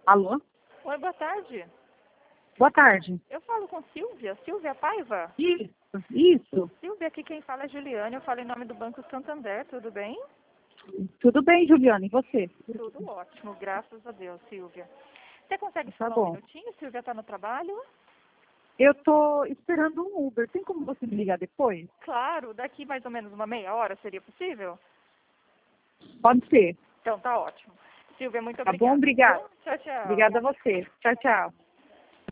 Alô? Oi, boa tarde. Boa tarde. Eu falo com Silvia Paiva? Isso. Silvia, aqui quem fala é Juliane, eu falo em nome do Banco Santander, tudo bem? Tudo bem, Juliana, e você? Tudo ótimo, graças a Deus, Silvia. Você consegue Tá falar um bom. minutinho? Silvia está no trabalho? Eu tô esperando um Uber. Tem como você me ligar depois? Claro, daqui mais ou menos uma meia hora seria possível? Pode ser. Então tá ótimo. Silvia, muito Tá bom? obrigada. Obrigada. Tchau, tchau. Obrigada a você. Tchau, tchau.